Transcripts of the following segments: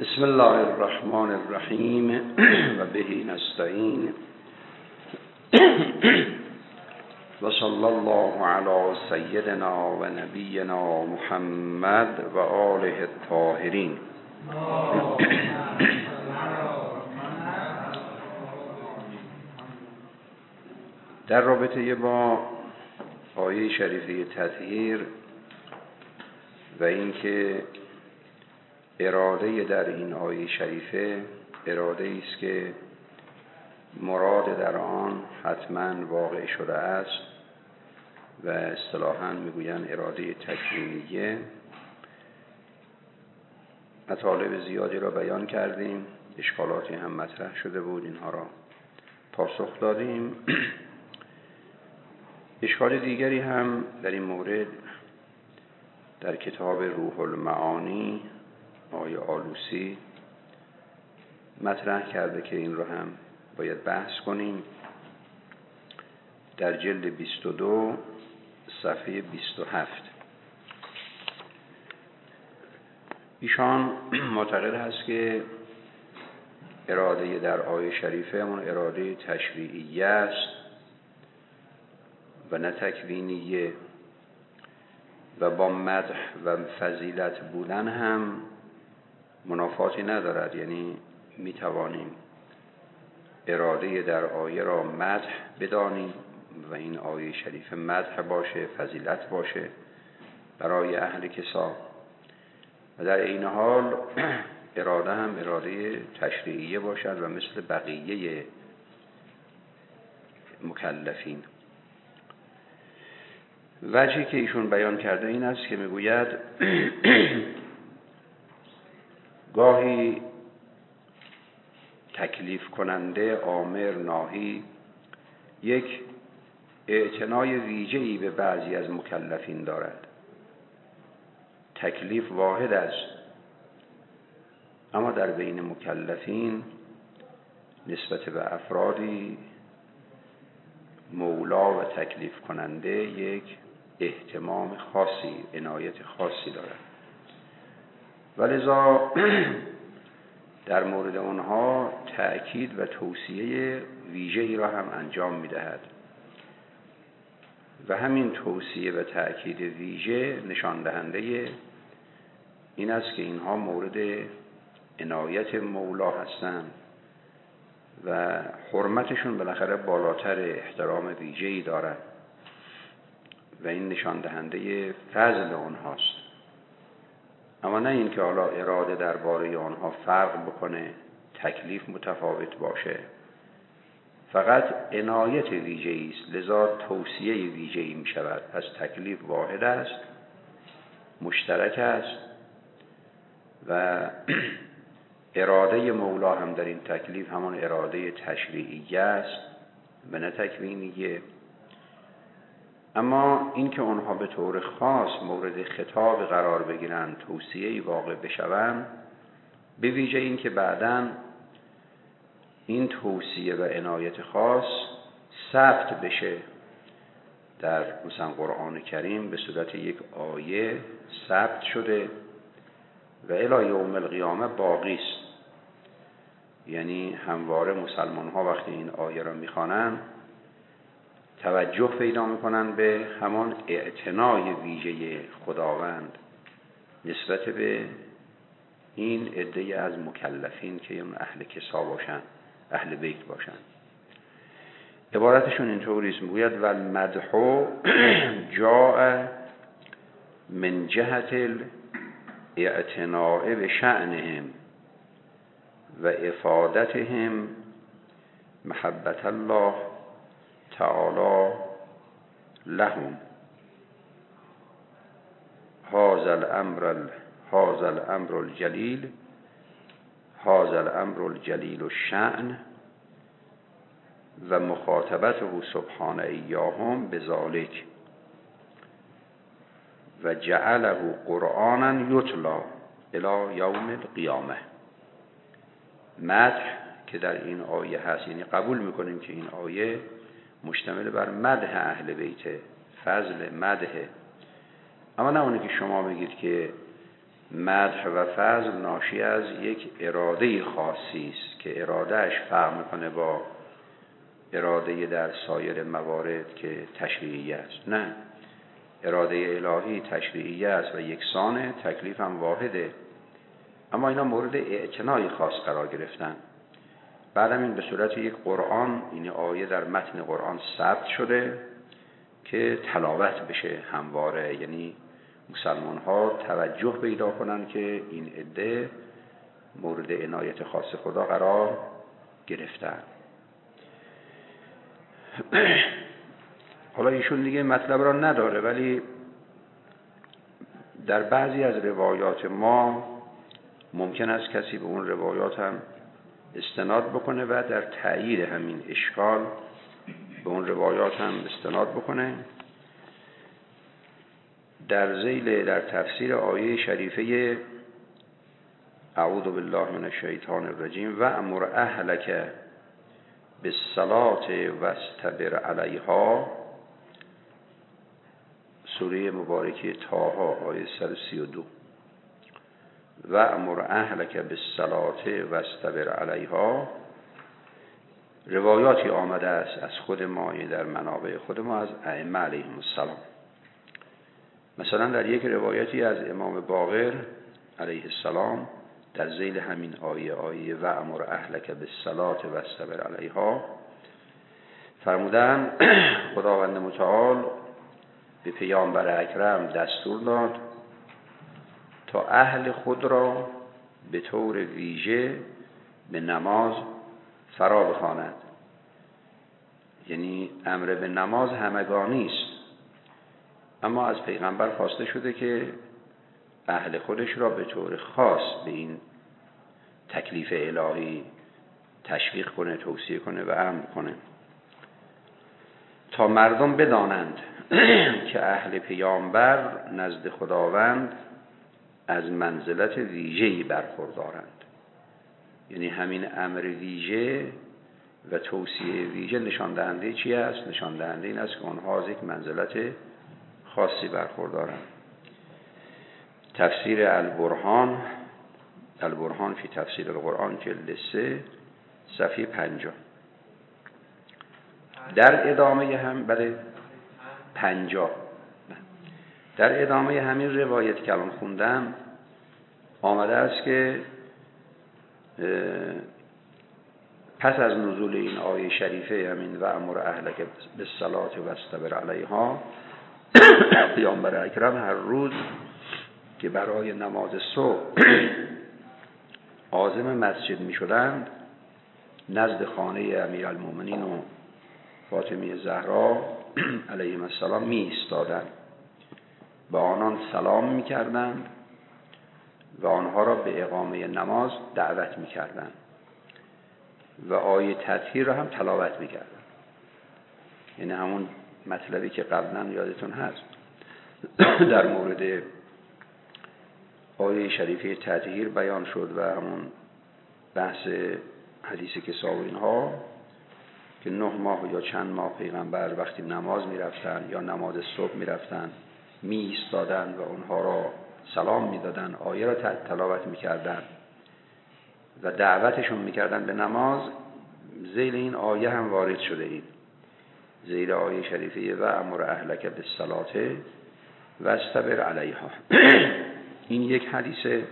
بسم الله الرحمن الرحیم و به نستعین و صلی الله علی سیدنا و نبینا محمد و آله الطاهرین. در رابطه با آیه شریفه تطهیر و اینکه اراده در این آیه شریفه اراده است که مراد در آن حتما واقع شده است و اصطلاحاً میگویند اراده تکوینیه، مطالب زیادی را بیان کردیم، اشکالاتی هم مطرح شده بود، اینها را پاسخ دادیم. اشکال دیگری هم در این مورد در کتاب روح المعانی آقای آلوسی مطرح کرده که این رو هم باید بحث کنیم. در جلد 22 صفحه 27 ایشان معتقد هست که اراده در آیه شریفه اون اراده تشریعیه است و نه تکوینیه و با مدح و فضیلت بودن هم منافاتی ندارد. یعنی می توانیم اراده در آیه را مدح بدانیم و این آیه شریف مدح باشه، فضیلت باشه برای اهل کسا، و در این حال اراده هم اراده تشریعیه باشد و مثل بقیه مکلفین. وجهی که ایشون بیان کرده این است که میگوید گاهی تکلیف کننده آمر ناهی یک اعتنای ویژه‌ای به بعضی از مکلفین دارد. تکلیف واحد است، اما در بین مکلفین نسبت به افرادی مولا و تکلیف کننده یک اهتمام خاصی، عنایت خاصی دارد، ولذا در مورد آنها تأکید و توصیه ویژه‌ای را هم انجام می‌دهد و همین توصیه و تأکید ویژه نشان دهنده این است که اینها مورد عنایت مولا هستند و حرمتشون بالاخره بالاتر احترام ویژه‌ای دارد و این نشان دهنده فضل آنهاست. اما نه این که حالا اراده درباره آنها فرق بکنه، تکلیف متفاوت باشه، فقط عنایت ویژه‌ای است، لذا توصیه ویژه‌ای می شود. پس تکلیف واحد است، مشترک است و اراده مولا هم در این تکلیف همان اراده تشریعیه است و نه تکوینیه. اما این که آنها به طور خاص مورد خطاب قرار بگیرند، توصیه‌ای واقع بشوند، به ویژه این که بعداً این توصیه و عنایت خاص ثبت بشه در مثلا قرآن کریم به صورت یک آیه ثبت شده و الی یوم القیامه باقی است. یعنی همواره مسلمان ها وقتی این آیه را میخوانند توجه پیدا میکنن به همان اعتنای ویژه خداوند نسبت به این عده از مکلفین که اون اهل کسا باشن، اهل بیت باشن. عبارتشون اینطوری است، میگوید والمدح جاء من جهت الاعتناء بشأنهم و افادتهم محبت الله تعالی لهم. هذا الامر الجلیل الشأن و مخاطبته سبحانه ایاهم بذالک و جعله قرآنا یتلی الی یوم القیامه. مدح که در این آیه هست، یعنی قبول میکنیم که این آیه مشتمل بر مدح اهل بیت، فضل مدح، اما نه اونی که شما بگید که مدح و فضل ناشی از یک اراده خاصی است که ارادهش فرق میکنه با اراده در سایر موارد که تشریعی است. نه، اراده الهی تشریعی است و یکسانه، تکلیف هم واحده، اما اینا مورد اعتنای خاص قرار گرفتن. بعدم این به صورت یک قرآن، این آیه در متن قرآن ثبت شده که تلاوت بشه همواره، یعنی مسلمان ها توجه پیدا کنن که این عده مورد عنایت خاص خدا قرار گرفتن. حالا ایشون دیگه مطلب را نداره، ولی در بعضی از روایات ما ممکن است کسی به اون روایات هم استناد بکنه و در تأیید همین اشکال به اون روایات هم استناد بکنه. در تفسیر آیه شریفه اعوذ بالله من الشیطان الرجیم و امر اهلک بالصلاة واستبر علیها، سوره مبارکه طه آیه 132، و امر اهلک بالصلاة واستبر علیها، روایاتی آمده است از خود ما، در منابع خود ما، از ائمه علیهم السلام. مثلا در یک روایتی از امام باقر علیه السلام در ذیل همین آیه و امر اهلک بالصلاة واستبر علیها فرمودن خداوند متعال به پیامبر اکرم دستور داد تا اهل خود را به طور ویژه به نماز فرا بخواند. یعنی امر به نماز همگانی است، اما از پیغمبر خواسته شده که اهل خودش را به طور خاص به این تکلیف الهی تشویق کنه، توصیه کنه و امر کنه تا مردم بدانند که اهل پیامبر نزد خداوند از منزلت ویژه‌ای برخوردارند. یعنی همین امر ویژه و توصیه ویژه نشان دهنده چی است؟ نشان دهنده این است که آنها از یک منزلت خاصی برخوردارند. تفسیر البرهان فی تفسیر القرآن جلد 3 صفحه 50. در ادامه هم بله 50 در ادامه همین روایت که الان خوندم آمده است که پس از نزول این آیه شریفه همین و امر اهلک بالصلاة واستبر علیها، پیامبر اکرم هر روز که برای نماز صبح عازم مسجد می شدند نزد خانه امیرالمومنین و فاطمه زهرا علیهم السلام می ایستادند، به آنان سلام می کردند و آنها را به اقامه نماز دعوت می کردند و آیه تطهیر را هم تلاوت می کردند. یعنی همون مطلبی که قبلا یادتون هست در مورد آیه شریفه تطهیر بیان شد و همون بحث حدیث کسا و اینها که 9 ماه یا چند ماه پیغمبر وقتی نماز می رفتن یا نماز صبح می رفتن می ایستادن و اونها را سلام می دادن، آیه را تلاوت می کردن و دعوتشون می کردن به نماز. ذیل این آیه هم وارد شده اید، ذیل آیه شریفه و امر اهلک بالصلاة واستبر علیها. این یک حدیث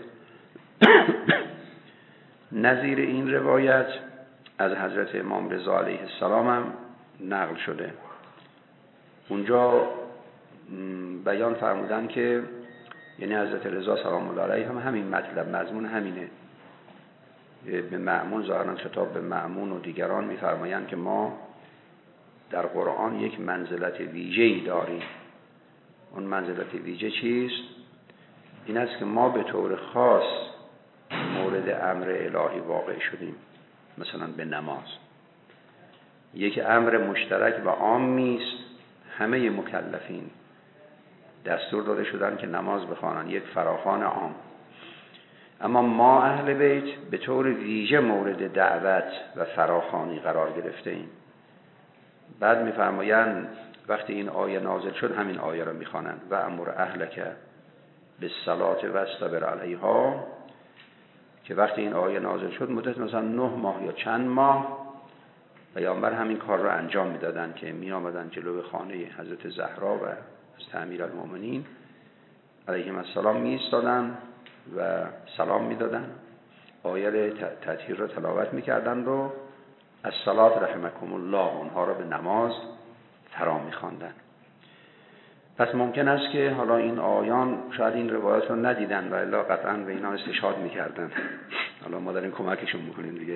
نظیر این روایت از حضرت امام رضا علیه السلام هم نقل شده. اونجا بیان فرمودن که یعنی حضرت رضا سلام الله علیه هم همین مطلب مضمون همینه. به مأمون ظاهرا خطاب به مأمون و دیگران می‌فرمایند که ما در قرآن یک منزلت ویژه‌ای داریم. اون منزلت ویژه چیست؟ این است که ما به طور خاص مورد امر الهی واقع شدیم، مثلا به نماز. یک امر مشترک و عامی است، همه مکلفین دستور داده شدن که نماز بخوانند، یک فراخوان عام. اما ما اهل بیت به طور ویژه مورد دعوت و فراخوانی قرار گرفته ایم. بعد می‌فرمایند وقتی این آیه نازل شد همین آیه را می‌خوانند و امر اهلک به صلات و استبر علیها، که وقتی این آیه نازل شد مدت مثلا 9 ماه یا چند ماه پیامبر همین کار رو انجام میدادن که می آمدن جلو خانه حضرت زهرا و از امیرالمومنین علیهم السلام می ایستادن و سلام میدادن، آیه تطهیر رو تلاوت میکردن رو از صلات رحمکم الله اونها رو به نماز فرا میخواندن. پس ممکن است که حالا این آیان شاید این روایت رو ندیدن و الا قطعا به اینا استشهاد میکردن. حالا ما داریم کمکشون میکنیم دیگه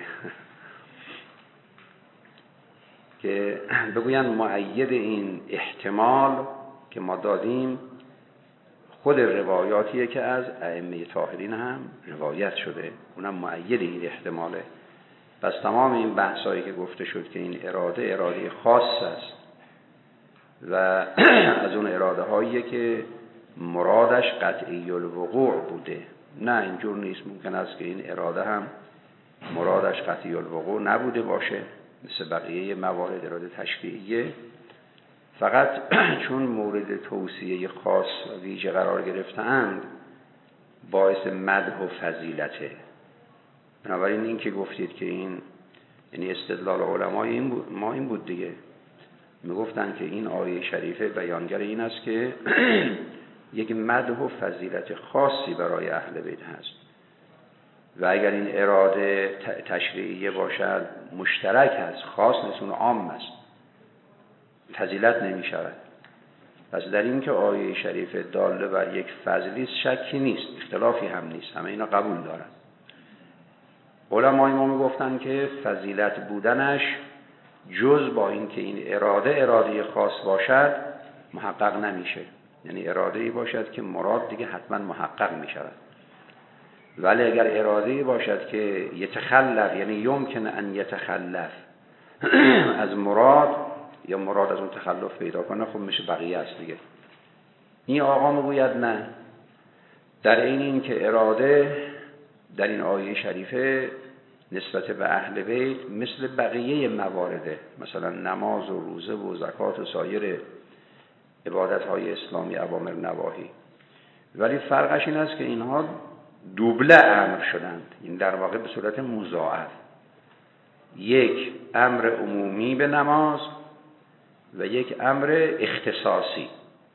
که بگوین مؤید این احتمال که ما دادیم خود روایاتیه که از ائمه طاهرین هم روایت شده، اونم مؤید این احتماله. پس تمام این بحثایی که گفته شد که این اراده خاص است و از اون اراده هاییه که مرادش قطعی الوقوع بوده، نه اینجور نیست. ممکن است که این اراده هم مرادش قطعی الوقوع نبوده باشه، مثل بقیه موارد اراده تشریعیه، فقط چون مورد توصیه خاص و ویژه قرار گرفتند باعث مدح و فضیلته. بنابراین این که گفتید که این یعنی استدلال علمای ما این بود دیگه، میگفتن که این آیه شریفه بیانگر این است که یک مدح و فضیلت خاصی برای اهل بیت هست و اگر این اراده تشریعیه باشد مشترک هست، خاص نیست، اون عام است، فضیلت نمی شود. پس در این که آیه شریفه داله بر یک فضلی شکی نیست، اختلافی هم نیست، همه اینا قبول دارن. علمای ما میگفتن که فضیلت بودنش جز با این که این اراده خاص باشد محقق نمیشه، یعنی اراده‌ای باشد که مراد دیگه حتما محقق میشود. ولی اگر اراده‌ای باشد که یتخلف، یعنی یمکن ان یتخلف از مراد یا مراد از اون تخلف پیدا کنه، خب میشه بقیه است دیگه. این آقا میگوید نه، در این که اراده در این آیه شریفه نسبت به اهل بیت مثل بقیه موارده، مثلا نماز و روزه و زکات و سایر عبادت‌های اسلامی، اوامر نواهی، ولی فرقش این است که اینها دوبله امر شدند، این در واقع به صورت مضاعف، یک امر عمومی به نماز و یک امر اختصاصی.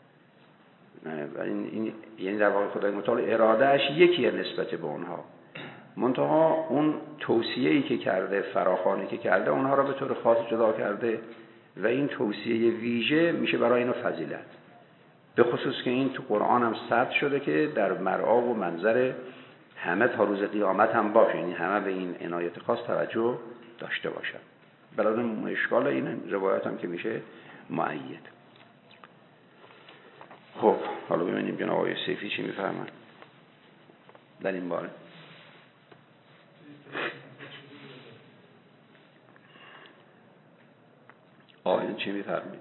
این یعنی در واقع خدای متعال ارادهش یکیه نسبت به اونها، منتها اون توصیه‌ای که کرده، فراخوانی که کرده، اونها را به طور خاص جدا کرده و این توصیه ویژه میشه برای اینو فضیلت، به خصوص که این تو قرآن هم ثبت شده که در مرعا و منظر همه تا روز قیامت هم باشه، یعنی همه به این عنایت خاص توجه داشته باشن. بلکه اشکال این روایت هم که میشه مؤید. خب حالا ببینیم جناب آقای سیفی چی میفهمن در این باره. آیه چی میفرمید؟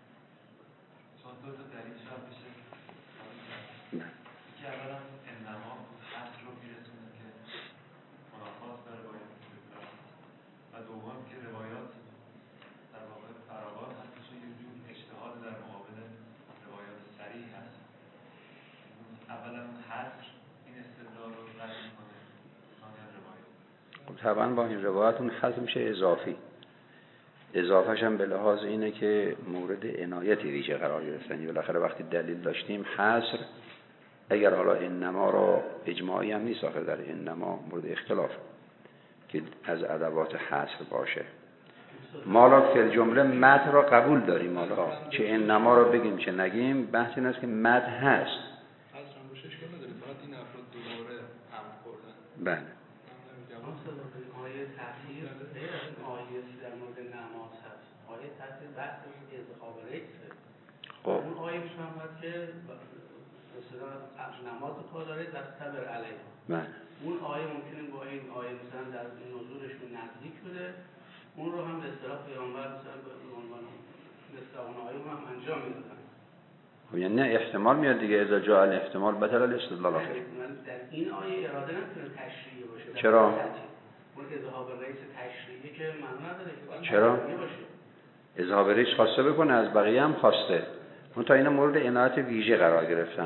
نه. که اولا انما حد رو میرسونه که منافات داره با این و دوم که روایات در واقع فراوان هستش و یه جور اجتهاد در مقابل روایات صریح هست. اولا حصر این استدلال رو رد میکنه، ثانیا روایات. خب طبعا با این روایت اون حذف میشه اضافی. اضافهش هم به لحاظ اینه که مورد عنایت ویژه قرار گرفتن. بالاخره وقتی دلیل داشتیم حصر، اگر حالا انما را اجماعی هم نیست، آخر در انما مورد اختلاف که از ادوات حصر باشه. ما را فی الجمله مد را قبول داریم، حالا چه انما را بگیم چه نگیم، بحث این است که مد هست. حصر هم روش اشکال نداره، فقط این افراد دوباره هم خوردن. بله. آیه تحصیل غیر از این آیه در مورد نماز هست. آیه تحصیل بحث اذهاب ریسه. اون آیه میشوند که مثلا نماز پا داره در صبر علیه. بله. اون آیه ممکنه با این آیه مثلا در نزولشون نزدیک بوده، اون رو هم به اصطلاح پیامبر مثلا به عنوان مثل اون آیه هم انجام میدادن. خب یعنی نه احتمال میاد دیگه، اذا جاء الاحتمال بطل الاستدلال آخر. در این آیه اراده نمیتونه تشریعی باشه. چرا؟ اون اذهاب ریس تشریعی که معنی نداره که چرا؟ باشه. اذهاب ریس خواسته بکنه، از بقیه هم خواسته، اون تا اینا مورد عنایت ویژه قرار گرفتن.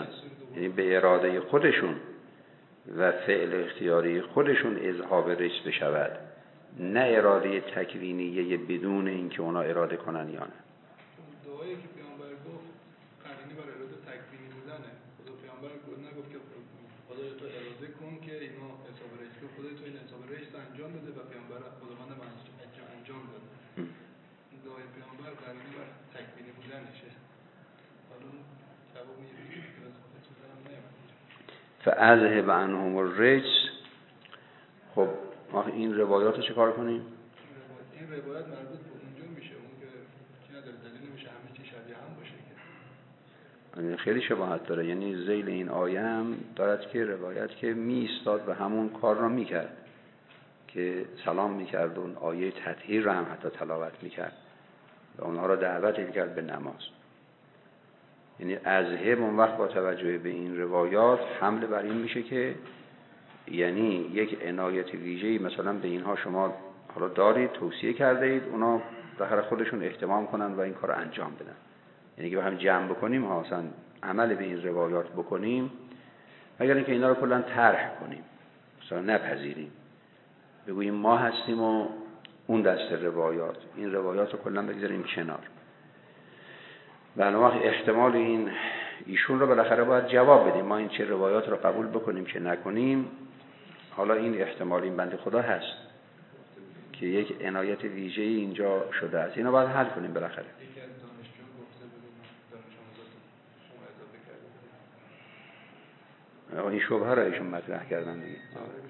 یعنی به اراده خودشون و فعل اختیاری خودشون اذهاب رجس بشود، نه اراده تکوینیه بدون اینکه اونا اراده کنن یا نه. دعایی که پیامبر گفت قرینه بر اراده تکوینی بودنه. خدا پیامبر نگفت که خدای تو اراده کن که اینا حساب رجس کن، خدای تو این حساب رجس انجام بده و پیامبر خداوند انجام داد. دعای پیامبر قرینه بر تکوینی بودنشه. حالا جواب میگیری که از خودت دارم نمیاد. فاذهب عنهم الرجس. خب این روایات رو چه کار کنیم؟ این روایت مربوط به اونجا میشه، اون که چی نداره دلیل نمیشه همه چی شبیه هم باشه که خیلی شباهت داره. یعنی ذیل این آیه هم دارد که روایت که می ایستاد و همون کار را میکرد که سلام میکرد و اون آیه تطهیر را هم حتی تلاوت میکرد و اونها را دعوت میکرد به نماز. یعنی اذهب اون وقت با توجه به این روایات حمله بر این میشه که یعنی یک عنایت ویژه‌ای مثلا به اینها شما حالا دارید، توصیه کرده اید، اونا در خودشون اهتمام کنن و این کار رو انجام بدن. یعنی که با هم جمع بکنیم ها، اصلا عمل به این روایات بکنیم، مگر اینکه اینا رو کلا طرح کنیم، مثلا نپذیریم، بگوییم ما هستیم و اون دست روایات، این روایات رو کلا بگذاریم کنار. بنابراین احتمال این ایشون رو بالاخره باید جواب بدیم، ما این چه روایات رو قبول بکنیم چه نکنیم. حالا این احتمال این بنده خدا هست که یک عنایت ویژه‌ای اینجا شده است، اینو باید حل کنیم بالاخره. یکی از دانشجویان گفته بود دانش آموزاتون شما اضافه کردید. این شبهه رو ایشون مطرح کردن دیگه.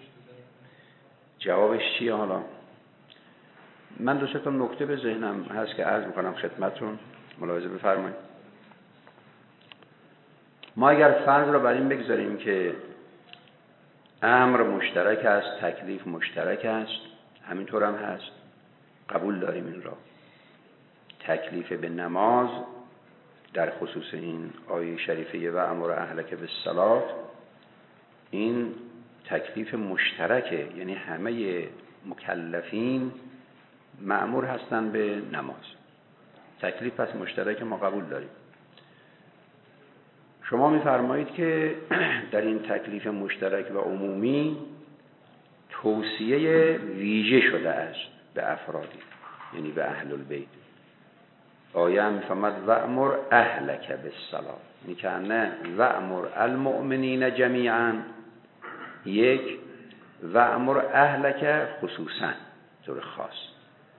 جوابش چیه؟ حالا من دو سه تا نکته به ذهنم هست که عرض می‌کنم خدمتتون، ملاحظه بفرمایید. ما اگر فرض رو بر این بگذاریم که امر مشترک است، تکلیف مشترک است، همینطور هم هست، قبول داریم این را. تکلیف به نماز در خصوص این آیه شریفه و امر اهلک بالصلاة، این تکلیف مشترکه، یعنی همه مکلفین مأمور هستن به نماز. تکلیف پس مشترک، ما قبول داریم. شما می‌فرمایید که در این تکلیف مشترک و عمومی توصیه ویژه شده است به افرادی، یعنی به اهل البیت. آیه هم می‌فرماید وأمر اهلک بالصلاة، یعنی که نه وأمر المؤمنین جمیعا یک، وأمر اهلک خصوصا طور خاص.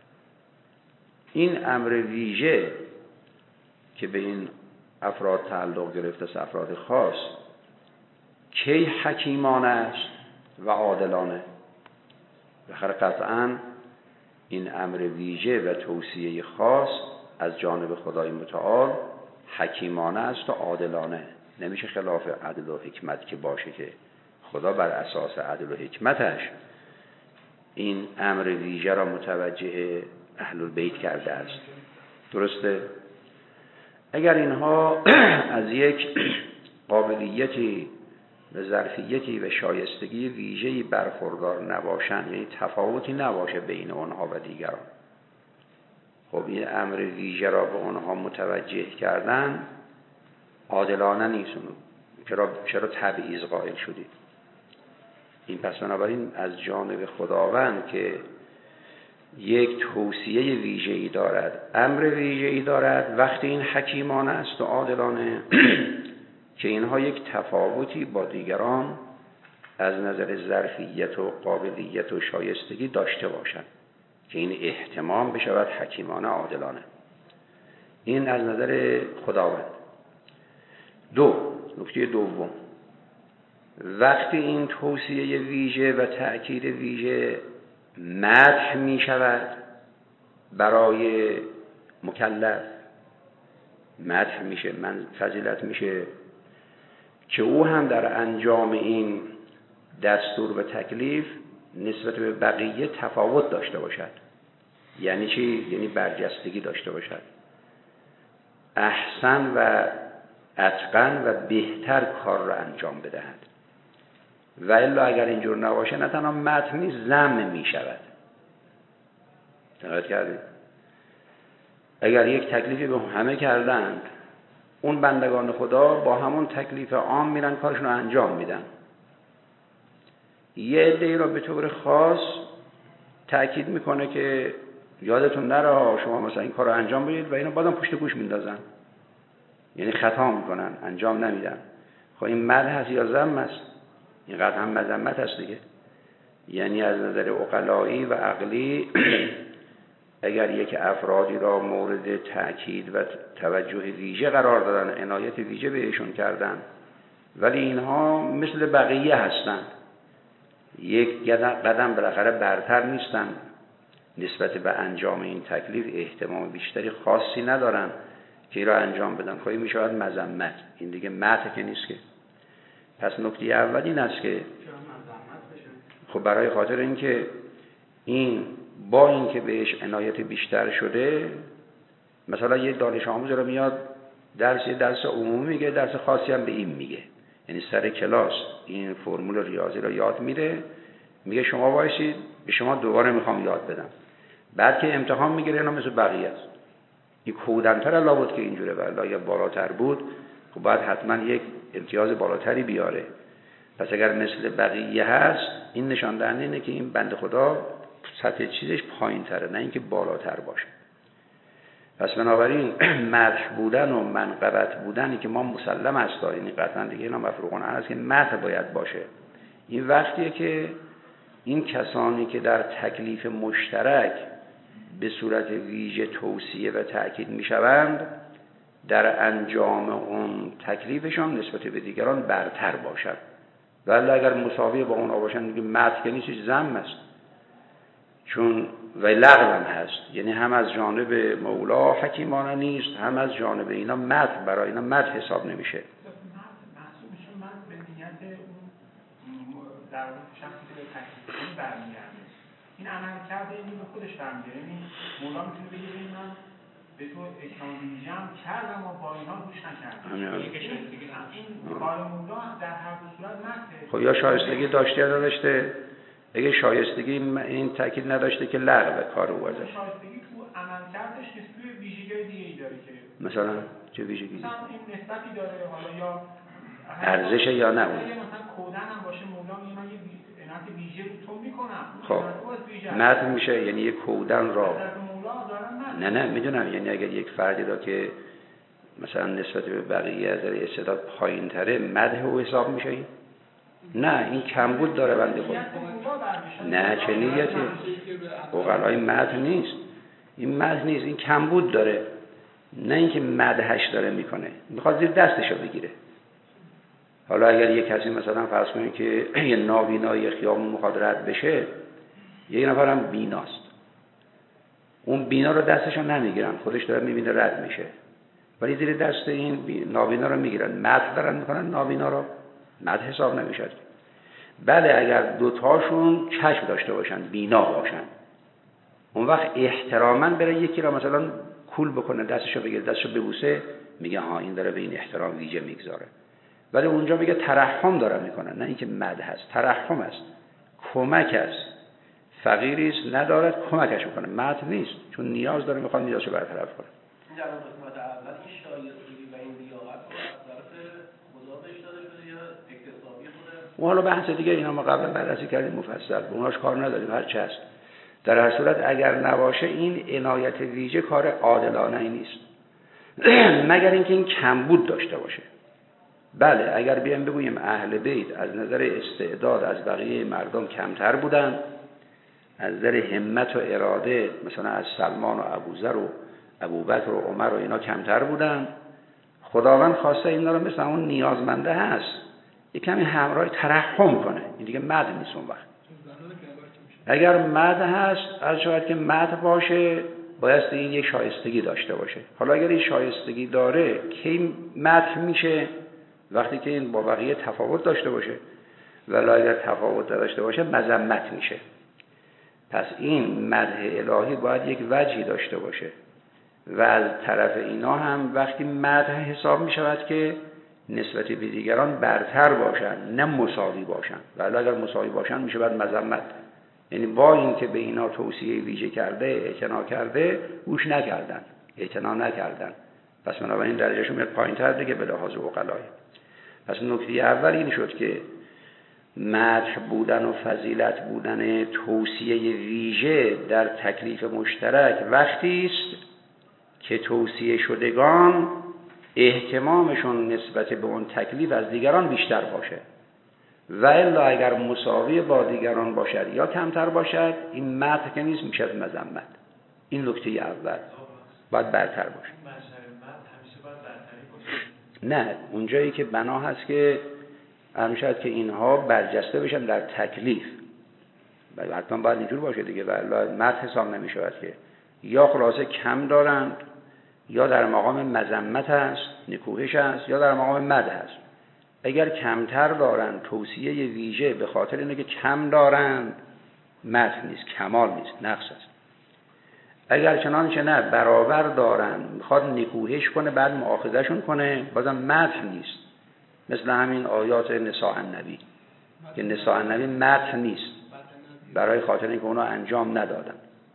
این امر ویژه که به این افراد تعلق گرفته است، افراد خاص، کی حکیمانه است و عادلانه. بخیر قطعاً این امر ویژه و توصیه خاص از جانب خدای متعال حکیمانه است و عادلانه. نمیشه خلاف عدل و حکمت که باشه، که خدا بر اساس عدل و حکمتش این امر ویژه را متوجه اهل البیت کرده است. درسته؟ اگر اینها از یک قابلیتی و ظرفیتی و شایستگی ویژه‌ای برخوردار نباشند، یعنی تفاوتی نباشه بین آنها و دیگران، خب این امر ویژه را به آنها متوجه کردن عادلانه نیست. چرا تبعیض قائل شدید؟ این پس بنابراین از جانب خداوند که یک توصیه ویژه‌ای دارد، امر ویژه‌ای دارد، وقتی این حکیمانه است و عادلانه که اینها یک تفاوتی با دیگران از نظر ظرفیت و قابلیت و شایستگی داشته باشند، که این اهتمام بشود حکیمانه عادلانه. این از نظر خداوند. نکته دوم، وقتی این توصیه ویژه و تأکید ویژه مدح می شود برای مکلف، مدح میشه، من فضیلت میشه که او هم در انجام این دستور و تکلیف نسبت به بقیه تفاوت داشته باشد. یعنی چی؟ یعنی برجستگی داشته باشد، احسن و اتقن و بهتر کار را انجام بدهد. و الا اگر اینجور نباشه نه تنها مدح نیست، ذم می شود. دقت کردید؟ اگر یک تکلیفی به همه کردند اون بندگان خدا با همون تکلیف عام میرن کارشون رو انجام میدن. یه عده‌ای را به طور خاص تأکید میکنه که یادتون نره شما مثلا این کار رو انجام بدید و اینو بازم پشت گوش میندازن، یعنی خطا میکنن، انجام نمیدن. خب این مدح هست یا ذم است؟ این قطعا مذمت هست دیگه. یعنی از نظر عقلایی و عقلی اگر یک افرادی را مورد تأکید و توجه ویژه قرار دادن، عنایت ویژه بهشون کردن، ولی اینها مثل بقیه هستن، یک قدم بالاخره برتر نیستن نسبت به انجام این تکلیف، اهتمام بیشتری خاصی ندارن که این را انجام بدن، خواهی می شود مذمت. این دیگه مدح که نیست که. پس نکته اول این است که خب برای خاطر اینکه این با اینکه بهش عنایت بیشتر شده، مثلا یه دانش آموز رو میاد درس عمومی میگه، درس خاصی هم به این میگه، یعنی سر کلاس این فرمول ریاضی رو یاد میره، میگه شما وایسید به شما دوباره میخوام یاد بدم، بعد که امتحان میگیره اینا مثل بقیه است. این کودن‌تر لابد که اینجوره، ولی بالاتر بود خب باید حتما یک امتیاز بالاتری بیاره. پس اگر مثل بقیه هست، این نشان دهنده اینه که این بنده خدا سطح چیزش پایین تره، نه اینکه بالاتر باشه. پس بنابراین مدح بودن و منقبت بودنی که ما مسلم است داریم، این قطعا دیگه اینا مفروغون هست که مدح باید باشه. این وقتیه که این کسانی که در تکلیف مشترک به صورت ویژه توصیه و تأکید میشوند، در انجام اون تکلیفشان نسبت به دیگران برتر باشد. ولی اگر مساوی با اون باشن دیگه مدح که نیست، ذم است. چون و لغو هم هست، یعنی هم از جانب مولا حکیمانه نیست، هم از جانب اینا مدح برای اینا مدح حساب نمیشه. محسوب میشه مدح به نیت اون در شخصی که تکلیف برمیگرده. این عمل کرده اینو به خودش برمیگرده. یعنی مولا میتونه بگه من به تو اکرام ویژه‌ام کردم و با اینا گوش نکردم. این کار مولا در هر دو صورت مدحه. خب یا شایستگی داشته یا نداشته؟ اگه شایستگی این تاکید نداشته که لغو کار او ازش. شایستگی تو عمل کردش که توی ویژگی دیگه‌ای داره که مثلا چه ویژگی؟ مثلا این نسبتی داره، حالا یا ارزش یا نه اون. مثلا کودن هم باشه، مولا میگه من یه عنایت ویژه رو تو میکنم. خب مدح میشه، یعنی یک کودن را نه میدونم، یعنی اگر یک فردی را که مثلا نسبت به بقیه از استعداد پایین تره مدح او حساب میشه این؟ نه، این کمبود داره بنده خود. نه چه نیتی؟ اوغلای مدح نیست، این مدح نیست، این کمبود داره، نه اینکه مدحش داره میکنه، میخواد زیر دستشو بگیره. حالا اگر یک کسی مثلا فرض کنید که یه نابینای خیابون میخواد رد بشه، یک نفرم بیناست، اون بینا رو دستشو نمیگیرن، خودش داره میبینه رد میشه، ولی زیر دست این نابینا رو میگیرن، مدح دارن میکنن نابینا رو، مدح حساب نمیشه. بله اگر دوتاشون چشم داشته باشن، بینا باشن، اون وقت احتراما بره یکی را مثلا کول بکنه، دستشو بگیره، دستشو ببوسه، میگه ها این داره به این احترام ویژه میگذاره. ولی اونجا میگه ترحم داره میکنه، نه اینکه مدح است، ترحم است، کمک است. فقیری است ندارد کمکش میکنه، مدح نیست، چون نیاز داره میخواد نیازشو برطرف کنه. در قسمت اول این شایستگی و این لیاقت رو از طرف خدا بهش داده شده یا اکتسابی خوده؟ و حالا بحث دیگه اینا ما قبلا بررسی کردیم مفصل، به اوناش کار نداریم، هر چه هست. در هر صورت اگر نباشه این عنایت ویژه کار عادلانه نیست مگر اینکه این کمبود داشته باشه. بله اگر بیایم بگوییم اهل بیت از نظر استعداد از بقیه مردم کمتر بودن، از نظر همت و اراده مثلا از سلمان و ابوذر و ابوبکر و عمر و اینا کمتر بودن، خداوند خواسته اینا رو مثل اون نیازمنده هست یک کمی همراه ترحم کنه، این دیگه مدح نیست. اون وقت اگر مدح هست از شاید که مدح باشه بایستی این یک شایستگی داشته باشه. حالا اگر این شایستگی داره کی مدح میشه؟ وقتی که این با بقیه تفاوت داشته باشه، ولی اگر تفاوت داشته باشه مذمت میشه. پس این مدح الهی باید یک وجهی داشته باشه و از طرف اینا هم وقتی مدح حساب میشود که نسبت به دیگران برتر باشن نه مساوی باشن، ولی اگر مساوی باشن میشه بعد مذمت. یعنی با این که به اینا توصیه ویژه کرده، اعتنا کرده، گوش نکردن، اعتنا نکردن، پس بنابراین درجهشون میاد پایین‌تر دیگه به لحاظ عقلای. پس نکته اول این شد که مدح بودن و فضیلت بودن توصیه ویژه در تکلیف مشترک وقتی است که توصیه شدگان اهتمامشون نسبت به اون تکلیف از دیگران بیشتر باشه، و الا اگر مساوی با دیگران باشد یا کمتر باشد این مدح که نیست، میشه مذمت. این نکته اول باید برتر باشه. نه، اونجایی که بنا هست که همیشه که اینها برجسته بشن در تکلیف، حتما باید اینجور باشه دیگه، ولی مدح حساب نمیشه که یا خلاصه کم دارند یا در مقام مذمت است، نکوهش است، یا در مقام مدح است. اگر کمتر دارند توصیه ویژه به خاطر اینه که کم دارند، مدح نیست، کمال نیست، نقص است. اگر چنانچه نه برابر دارند میخواد نکوهش کنه بعد مؤاخذهشون کنه، بازم مدح نیست. مثل همین آیات نساء النبی که نساء النبی مدح نیست، برای خاطر اینکه اونا انجام ندادن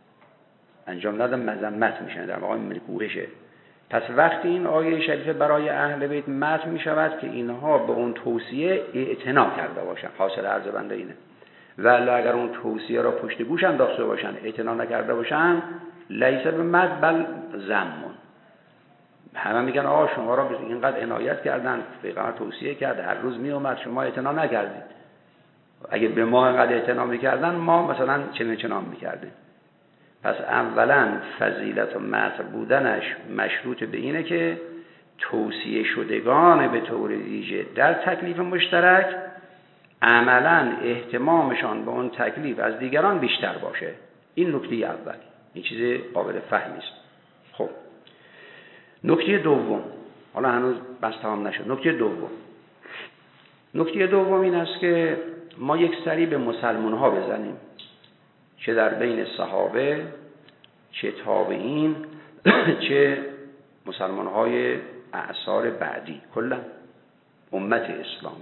مذمت میشن، در مقام نکوهشه. پس وقتی این آیه شریفه برای اهل بیت مدح میشود که اینها به اون توصیه اعتنا کرده باشن، حاصل عرض بنده اینه. ولی اگر اون توصیه را پشت گوش انداخته باشن، اعتنا نکرده باشن، لیس به مدح بل ذمون. همه میگن آقا شما را اینقدر عنایت کردن، پیغمبر توصیه کرد، هر روز میومد، شما اعتنا نکردید. اگه به ما اینقدر اعتنا میکردن، ما مثلا چنان میکردیم. پس اولا فضیلت و مدح بودنش مشروط به اینه که توصیه شدگان به طور ویژه در تکلیف مشترک عملا اهتمامشان به اون تکلیف از دیگران بیشتر باشه. این نکته اول، این چیز قابل فهمی است. خب نکته دوم، حالا هنوز بس تمام نشد. نکته دوم این است که ما یک سری به مسلمان ها بزنیم، چه در بین صحابه، چه تابعین، چه مسلمان های اعصار بعدی، کلا امت اسلامی.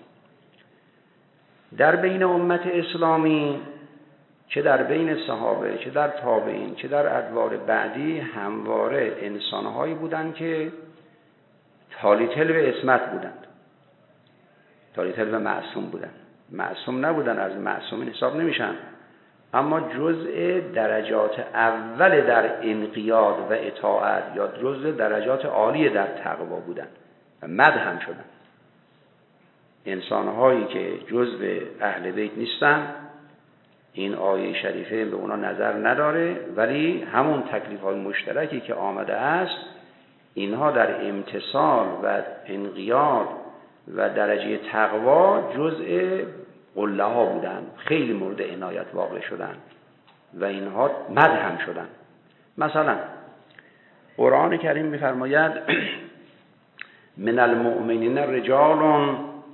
در بین امت اسلامی، چه در بین صحابه، چه در تابعین، چه در ادوار بعدی، همواره انسانهایی بودند که تالیتل به عصمت بودند، تالیتل به معصوم بودند. معصوم نبودن، از معصومین حساب نمیشن، اما جزء درجات اول در انقیاد و اطاعت یا جزء درجات عالی در تقوا بودن و مدح هم شدن. انسانهایی که جزء اهل بیت نیستن، این آیه شریفه به اونا نظر نداره، ولی همون تکلیف‌های مشترکی که آمده است، اینها در امتثال و انقیاد و درجه تقوا جزء قله ها بودن، خیلی مورد عنایت واقع شدن و اینها مدح هم شدن. مثلا قرآن کریم می‌فرماید من المؤمنین رجال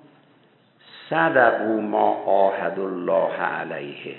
صدقوا ما عاهدوا الله علیه.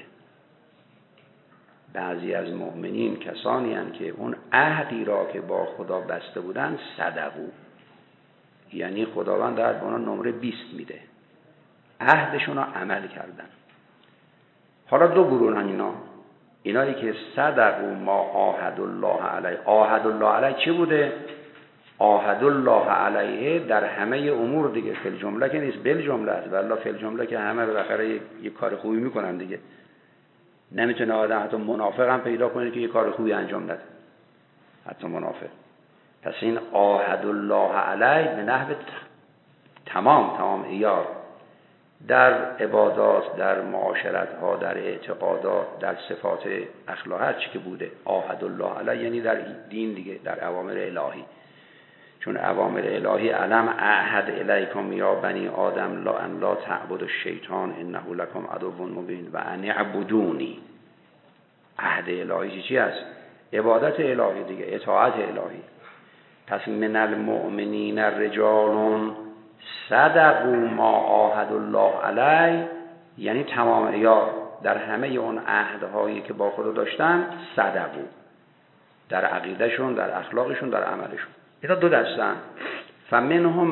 بعضی از مؤمنین کسانی هستند که اون عهدی را که با خدا بسته بودن صدقوا، یعنی خداوند داد به اونا نمره 20 میده، عهدشون رو عمل کردن. حالا دو گروهن اینایی که صدقوا ما عاهد الله علیه. عاهد الله علیه چی بوده؟ عاهد الله علیه در همه امور دیگه، فی الجمله که نیست، بل جمله است. والله فی الجمله که همه بالاخره یک کار خوبی میکنن دیگه. نمیتونه آدم حتی منافق هم پیدا کنه که یک کار خوبی انجام نده، حتی منافق. پس این عاهد الله علیه به نحو تمام ایار، در عبادات، در معاشرت ها، در اعتقادات، در صفات اخلاقات چی که بوده عاهد الله علیه، یعنی در دین دیگه، در اوامر الهی. چون اوامر الهی علم اعهد الیکم یا بنی آدم لا ان لا تعبدوا الشیطان انه لکم عدو مبین و ان اعبدونی. عهد الهی چی است؟ عبادت الهی دیگه، اطاعت الهی. پس من المؤمنین رجال صدقوا ما عاهد الله علیه، یعنی تمام عیار در همه اون عهدهایی که با خدا داشتن صدقوا، در عقیدهشون، در اخلاقشون، در عملشون. اینا دو دستن. فمنهم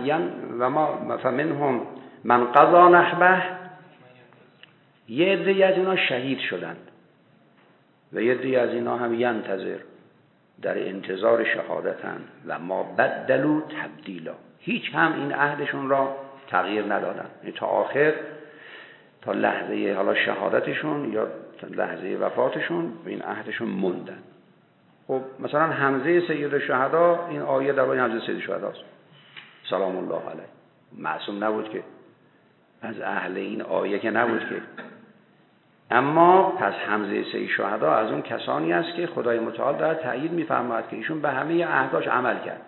من قضا نحبه، یه عده از اینا شهید شدند و یه عده از اینا هم ینتظر، در انتظار شهادتن و ما بدلوا تبدیلا، هیچ هم این عهدشون را تغییر ندادن، تا آخر، تا لحظه حالا شهادتشون یا لحظه وفاتشون به این عهدشون موندن. خب مثلا حمزه سید الشهدا، این آیه درباره حمزه سید الشهدا است سلام الله علیه، معصوم نبود که، از اهل این آیه که نبود که. اما پس حمزه سید الشهدا از اون کسانی است که خدای متعال داره تأیید می‌فرماید که ایشون به همه عهداش عمل کرد.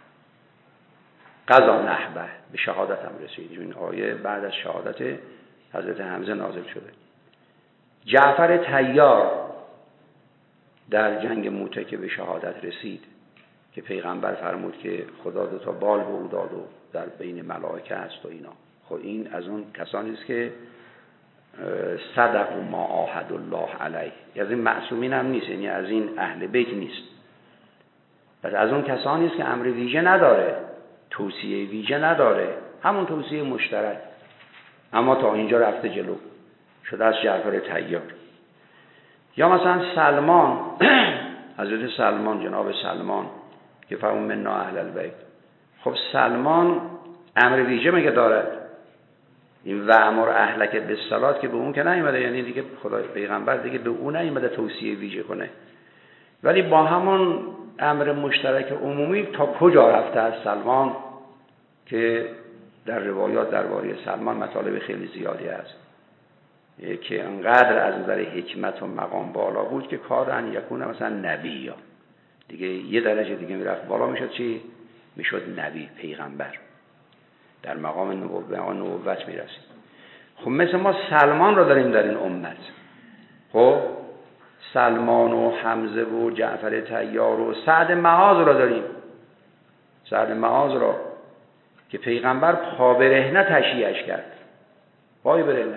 قضا نحبه، به شهادت هم رسید. این آیه بعد از شهادت حضرت حمزه نازل شده. جعفر طیار در جنگ موته که به شهادت رسید، که پیغمبر فرمود که خدا 2 بال به او داد و در بین ملائکه است و اینا. خب این از اون کسانی است که صدق ما عاهد الله علیه، از این معصومین هم نیست، یعنی از این اهل بیت نیست. پس از اون کسانی است که امر ویژه نداره، توصیه ویژه نداره، همون توصیه مشترک، اما تا اینجا رفته جلو شده از جعفر طیار. یا مثلا سلمان، حضرت سلمان، جناب سلمان که فرمود منا اهل البیت. خب سلمان امر ویژه مگه دارد؟ این و امر اهلک بالصلات که به اون که نیامده، یعنی دیگه خدای پیغمبر دیگه به اون نیامده توصیه ویژه کنه، ولی با همون امر مشترک عمومی تا کجا رفته از سلمان که در روایات درباره سلمان مطالب خیلی زیادی هست که انقدر از نظر حکمت و مقام بالا بود که کار ان یکونه مثلا نبی، یا دیگه یه درجه دیگه میرفت بالا، میشد چی؟ میشد نبی، پیغمبر، در مقام نبوت میرسید. خب مثل ما سلمان رو داریم در این امت. خب سلمان و حمزه و جعفر طیار و سعد معاذ رو داریم، سعد معاذ رو که پیغمبر پا برهنه تشییعش کرد، پای برهنه.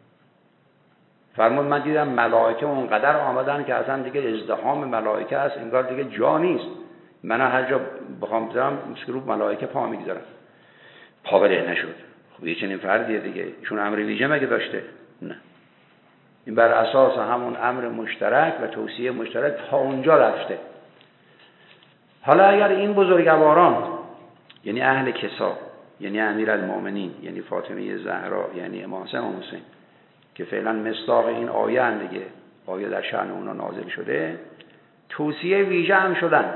فرمود من دیدم ملائکه اونقدر آمدن که اصلا دیگه ازدحام ملائکه است، انگار دیگه جا نیست، من هر جا بخوام برم رو ملائکه پا میگذارم، پا برهنه شد. خب یه چنین فردیه دیگه، چون امر ویژه مگه داشته؟ نه، این بر اساس همون امر مشترک و توصیه مشترک تا اونجا رفته. حالا اگر این بزرگواران، یعنی اهل کسا، یعنی امیرالمومنین، یعنی فاطمه زهرا، یعنی امام حسن و حسین، که فعلا مصداق این آیه هم دیگه، آیه در شأن اونا نازل شده، توصیه ویژه هم شدند،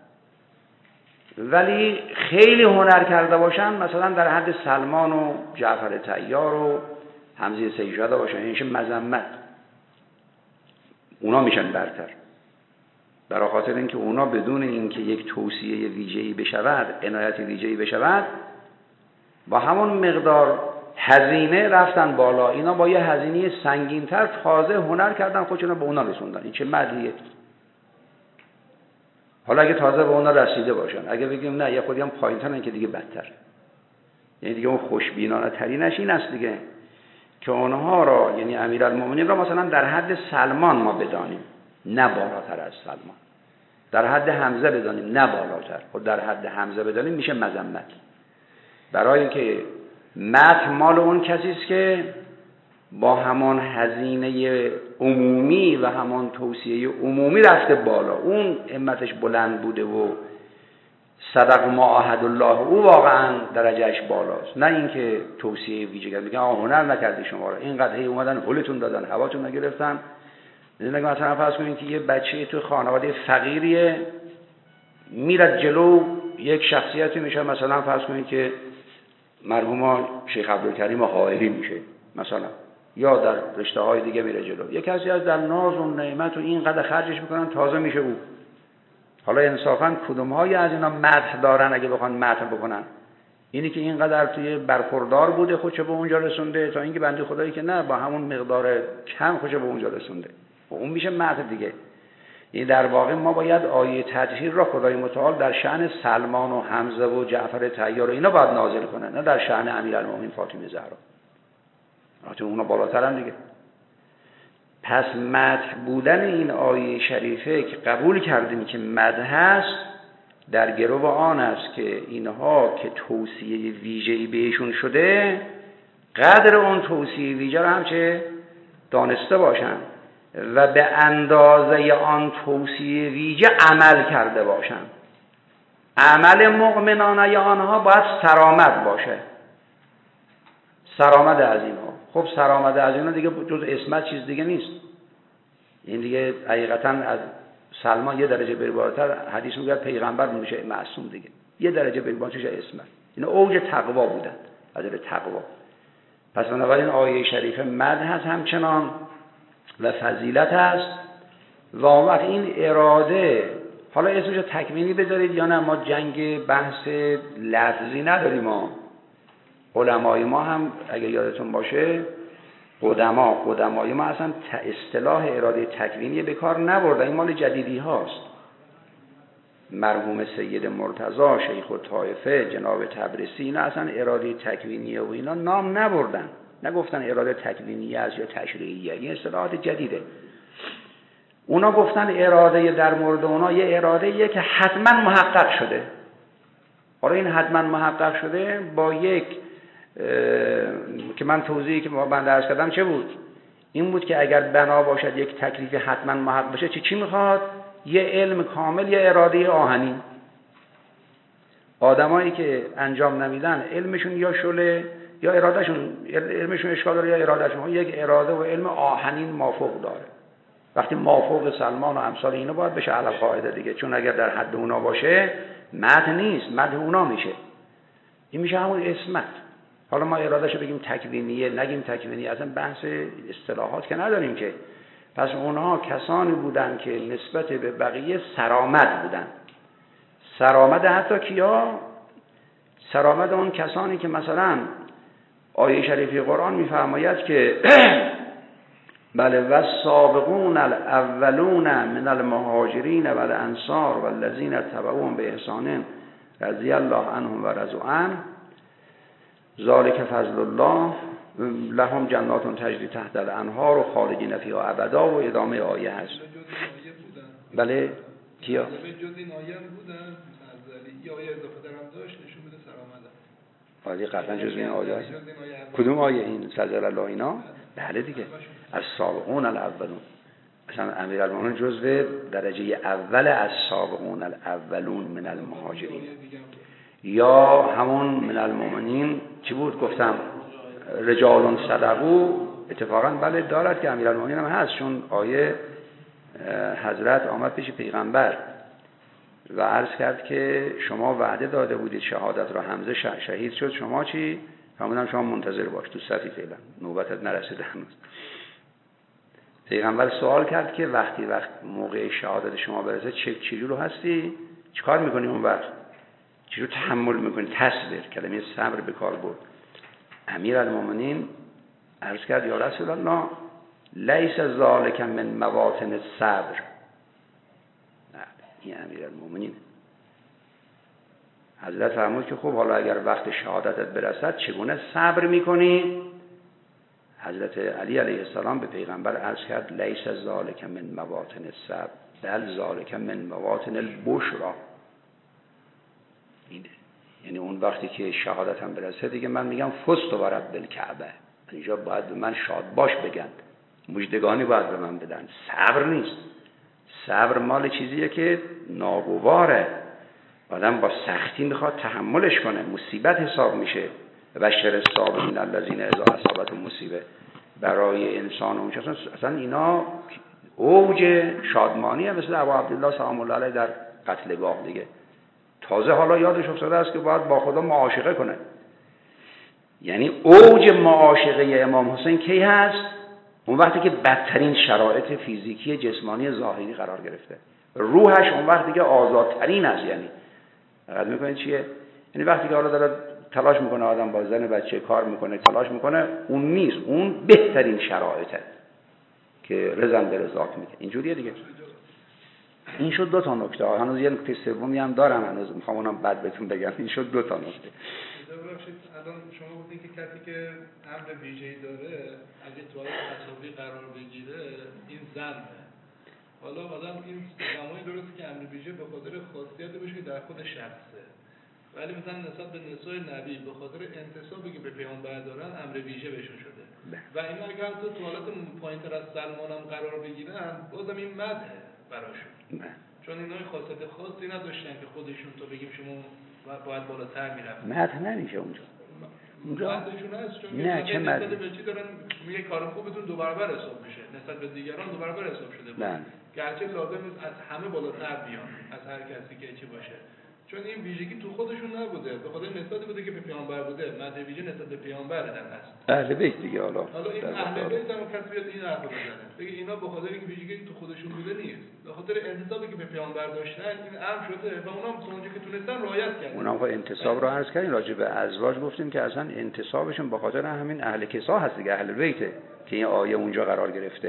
ولی خیلی هنر کرده باشن، مثلا در حد سلمان و جعفر طیار و حمزه سید الشهدا باشن، یعنی مذمت، اونا میشن برتر، برای خاطر اینکه اونا بدون اینکه یک توصیه ویژه‌ای بشود، عنایت ویژه‌ای بشود، با همون مقدار هزینه رفتن بالا. اینا با یه هزینه سنگین‌تر تازه هنر کردن، خودشون رو به اونا رسوندن. این چه مدیه؟ حالا اگه تازه به اونا رسیده باشن، اگه بگیم نه یه خودی هم پایین‌ترن که دیگه بدتر، یعنی دیگه اون خوشبینانه ترینش این است دیگه که اونها را، یعنی امیرالمومنین را مثلا در حد سلمان ما بدانیم، نه بالاتر از سلمان، در حد حمزه بدانیم، نه بالاتر. خود در حد حمزه بدانیم میشه مذمت، برای اینکه مدح مال اون کسی است که با همان هزینه عمومی و همان توصیه عمومی رفته بالا، اون همتش بلند بوده و صدق ما عاهد الله، او واقعا درجهش بالاست، نه اینکه توصیه ویژه کرد، میگن هنر نکردی شما رو، اینقدر هی اومدن هولتون دادن، هواتون نگرفتن. مثلا فرض کنید که یه بچه تو خانواده فقیریه، میرد جلو یک شخصیتی میشه، مثلا فرض کنید که مرحوم شیخ عبدالکریم حائری میشه مثلا، یا در رشته های دیگه میره جلو، یک کسی از در ناز و نعمت و اینقدر خرجش میکنن تازه میشه او. حالا انصافا کدوم های از اینا مدح دارن اگه بخوان مدح بکنن؟ اینی که اینقدر توی برخوردار بوده خودشو به اونجا رسونده، تا اینکه بنده خدایی که نه با همون مقدار کم خودشو به اونجا رسونده، اون میشه مدح دیگه. این در واقع ما باید آیه تطهیر را خدای متعال در شأن سلمان و حمزه و جعفر طیار و اینا باید نازل کنه، نه در شأن امیرالمومنین فاطمه زهرا، چون اونا بالاترن دیگه. پس مدح بودن این آیه شریفه که قبول کردیم که مدح است، در گرو آن است که اینها که توصیه ویژه‌ای بهشون شده، قدر اون توصیه ویژه را هم چه دانسته باشن و به اندازه آن توصیه ویژه عمل کرده باشند. عمل مؤمنانه آنها باید سرآمد باشه، سرآمد از اینها. خب سرآمد از اینها دیگه جز اسمت چیز دیگه نیست. این دیگه حقیقتا از سلمان یه درجه بالاتر حدیث میگه پیغمبر میشه معصوم دیگه، یه درجه بالاترش اسمت. اینا اوج تقوا بودن، از تقوا. پس بنابراین آیه شریفه مدح هست همچنان و فضیلت هست. و اون وقت این اراده، حالا اسمش تکوینی بذارید یا نه، ما جنگ بحث لفظی نداریم. ما علمای ما هم اگه یادتون باشه قدمای ما اصلا اصطلاح اراده تکوینی به کار نبردن، این مال جدیدی هاست. مرحوم سید مرتضی شیخ الطائفه جناب تبرسی اینا اصلا اراده تکوینیه و اینا نام نبردن، نگفتن اراده تکوینیه است یا تشریعیه، این اصطلاحات جدیده. اونا گفتن اراده در مورد اونا یه اراده‌ایه که حتما محقق شده. حالا این حتما محقق شده با یک که من توضیحی که با بنده عرض کردم چه بود؟ این بود که اگر بنا باشد یک تکلیف حتما محقق بشه چی میخواد؟ یه علم کامل، یه اراده آهنی. آدمایی که انجام نمیدن علمشون یا شله یا ارادهشون، علمشون اشکال داره یا ارادهشون، یک اراده و علم آهنین مافوق داره. وقتی مافوق سلمان و امثال اینا باید بشه علی قاعده دیگه، چون اگر در حد اونا باشه مدح نیست، مدح اونا میشه. این میشه همون اسمت. حالا ما ارادهشو بگیم تکوینیه نگیم تکوینیه، اصلا بحث اصطلاحات که نداریم که. پس اونها کسانی بودن که نسبت به بقیه سرآمد بودن. سرآمد حتی کیا؟ سرآمد اون کسانی که مثلا آیه شریفی قرآن میفرماید که بله والسابقون الاولون من المهاجرین والانصار والذین تبعوهم باحسان رضی الله عنهم و رضوا عنه ذلک فضل الله لهم جنات تجری تحت الانهار و خالدین فیها ابدا و ادامه آیه هست. بله کیا؟ جز این آیه هم بودن یه آیه اضافه درم داشت نشون بده سرآمده. آیه قطعا جز این آیه هست. کدوم آیه این فضل الله اینا؟ بله دیگه از سابقون الاولون. مثلا امیرالمومنین جزو درجه اول از سابقون الاولون من المهاجرین. یا همون من المؤمنین چی بود گفتم رجال صدقو، اتفاقا بله دارد که امیرالمومنین هم هست، چون آیه حضرت آمد پیش پیغمبر و عرض کرد که شما وعده داده بودید شهادت را، حمزه شهید شد، شما چی؟ فرمودن شما منتظر باش تو صفی، فعلا نوبتت نرسیده هنوز. پیغمبر سوال کرد که وقت موقع شهادت شما برسه چجوری رو هستی؟ چیکار میکنی اون وقت؟ چجور تحمل میکنی؟ تصبر، کلمه صبر به کار برد. امیرالمومنین عرض کرد یا رسول الله لیس ذالک من مواطن الصبر. این امیرالمومنین حضرت فرمود که خب حالا اگر وقت شهادتت برسد چگونه صبر میکنی؟ حضرت علی علیه السلام به پیغمبر عرض کرد لیس ذالک من مواطن الصبر بل ذالک من مواطن البشرا. اینه، یعنی اون وقتی که شهادتم برسه دیگه من میگم فزت و رب الکعبه، اینجا باید به من شاد باش بگن، مژدگانی باید به من بدن. صبر نیست. صبر مال چیزیه که ناگواره، آدم با سختی میخواد تحملش کنه، مصیبت حساب میشه. بشر الصابرین الذین اذا اصابتهم مصیبه، برای انسان اون اصلا اینا اوج شادمانیه، مثل ابو عبدالله سلام الله علیه در قتلگاه دیگه. تازه حالا یادش افتاده است که باید با خدا معاشقه کنه. یعنی اوج معاشقه امام حسین کی هست؟ اون وقتی که بدترین شرایط فیزیکی جسمانی ظاهری قرار گرفته، روحش اون وقتی که آزادترین است. یعنی دقت میکنید چیه؟ یعنی وقتی که حالا داره تلاش میکنه آدم با زن بچه کار میکنه تلاش میکنه، اون نیست، اون بهترین شرایطه که رضا به رضات میده. اینجوریه دیگه. این شد دو تا نکته. هنوز یه نکته سومی هم دارم، هنوز میخوام اونم بعد بهتون بگم. این شد دو تا نکته. الان شما گفتین که کسی که امر ویژه‌ای داره اگه تو تصاوی قرار بگیره این ذمه. حالا آدم این زمانی درسته که امر ویژه به خاطر خاصیت بشه در خود شخصه. ولی مثلا نسبت به نسای نبی به خاطر انتسابی که به پیامبر دارن امر ویژه بهشون شده و اینا اگر تو حالت پایین‌تر از سلمان هم قرار بگیرن بازم این مدحه براشون چون اینا خاصیت خاصی نداشتن که خودشون تو بگیم شما باید بالاتر میرفتن مدح نمیشه اونجا مدحشون هست چون نه چه مدح به چی دارن میگه کار خوبتون دو برابر حساب میشه نسبت به دیگران دو برابر حساب شده گرچه لازم نیست از همه بالاتر بیان از هر کسی که چی باشه چون این ویژگی تو خودشون نبوده به خاطر نسبت بوده که به پیامبر بوده مدح ویژه نسبت به پیامبر در هست اهل بیت دیگه حالا این اهل بیت هم کسی بیاد این حرفو بزنه بگه اینا به خاطر اینکه ویژگی تو خودشون بوده نیست به خاطر انتسابی که به پیامبر داشتن این امر شده و اونا هم اونجا که تونستن رعایت کردن اونا با انتساب رو عرض کردیم راجع به ازواج گفتیم که اصلا انتسابشون به خاطر همین اهل کسا هست دیگه اهل بیته که این آیه اونجا قرار گرفته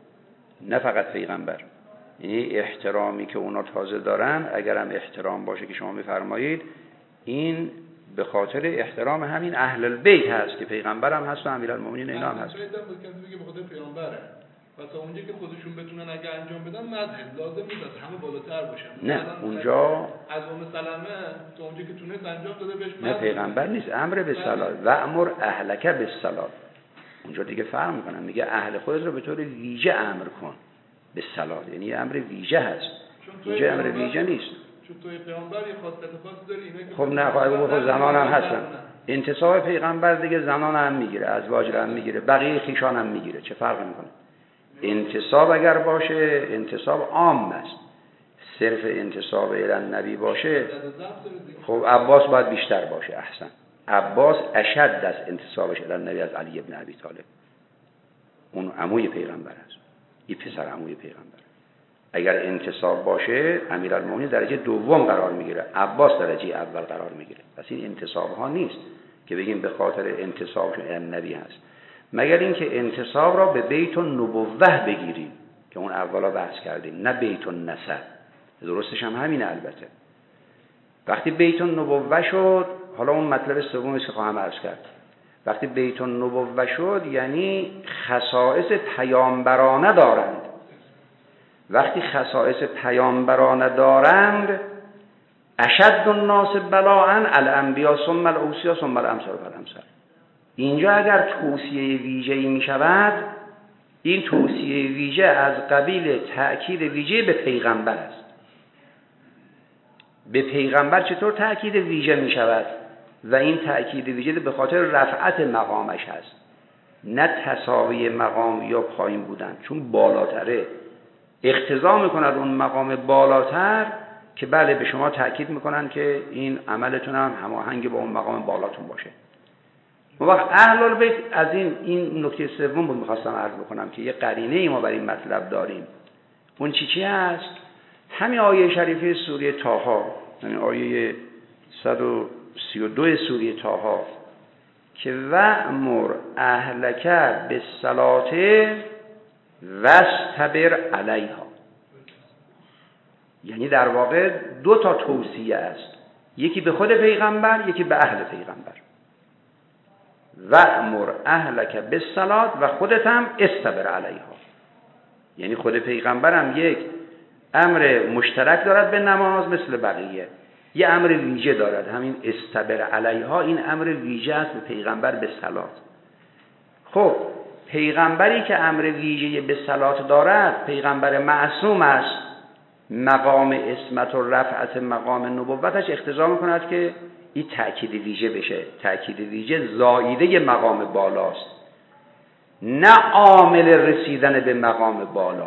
نه فقط پیغمبر یعنی احترامی که اونا تازه دارن اگر هم احترام باشه که شما میفرمایید این به خاطر احترام همین اهل البیت هست که پیغمبر هم هست و امیرالمومنین اینا هم هست به خاطر پیامبره پس اونجا که خودشون بتونن اگه انجام بدن مدح لازم نیست از همه بالاتر باشن نه اونجا از سلمه تو اونجا که تونست انجام داده بهش نه پیغمبر نیست امر به صلات و امر اهلک بالصلات اونجا دیگه فرق میکنن میگه اهل خودت رو به طور ویژه امر کن به صلات یعنی امر ویژه هست اینجا امر ویژه نیست چون توی پیامبر یه خاصیت خاصی داری اینا که خب نه خب زنان هم هستن انتصاب پیغمبر دیگه زنان هم میگیره ازواج هم میگیره بقیه خیشان هم میگیره چه فرقی میکنه انتصاب اگر باشه انتصاب عام است صرف انتصاب الی نبی باشه خب عباس باید بیشتر باشه احسن عباس اشد از انتصابش الی نبی از علی ابن ابی طالب اون عموی پیغمبر است این پسر عموی پیغمبر اگر انتصاب باشه امیرالمومنین درجه دوم قرار میگیره عباس درجه اول قرار میگیره پس این انتصاب ها نیست که بگیم به خاطر انتصابشون الی نبی هست مگر اینکه انتصاب را به بیت النبوه بگیریم که اون اولا بحث کردیم نه بیت النسب درستش هم همینه البته وقتی بیت النبوه شد حالا اون مطلب سومی که خواهم عرض کرد وقتی بیت النبوه شد یعنی خصائص پیامبرانه دارند وقتی خصائص پیامبرانه دارند اشد الناس بلاء الانبیاء ثم الاوصیاء ثم الامثال فالامثال اینجا اگر توصیه ویژه‌ای می شود این توصیه ویژه از قبیل تأکید ویژه به پیغمبر است به پیغمبر چطور تأکید ویژه می شود و این تأکید ویژه به خاطر رفعت مقامش هست نه تساوی مقام یا پایین بودن چون بالاتره اقتضا میکند اون مقام بالاتر که بله به شما تأکید میکنن که این عملتون هم هماهنگ با اون مقام بالاتون باشه وقت اهل البیت از این نکته سوم بود میخواستم عرض بکنم که یه قرینه ای ما برای این مطلب داریم اون چی هست همین آیه شریفه سوره طه یعنی آیه 132 سوره طه که وأمر اهلک بالصلاة واصطبر علیها یعنی در واقع دو تا توصیه است یکی به خود پیغمبر یکی به اهل پیغمبر وأمر اهلک بالصلاة و خودت هم استبر علیها یعنی خود پیغمبر هم یک امر مشترک دارد به نماز مثل بقیه یه امر ویژه دارد همین استبر علیها این امر ویژه است به پیغمبر به صلات خب پیغمبری که امر ویژه به صلات دارد پیغمبر معصوم است مقام اسمت و رفعت مقام نبوتش اقتضا میکند که این تأکید ویژه بشه تأکید ویژه زائیده مقام بالاست نه عامل رسیدن به مقام بالا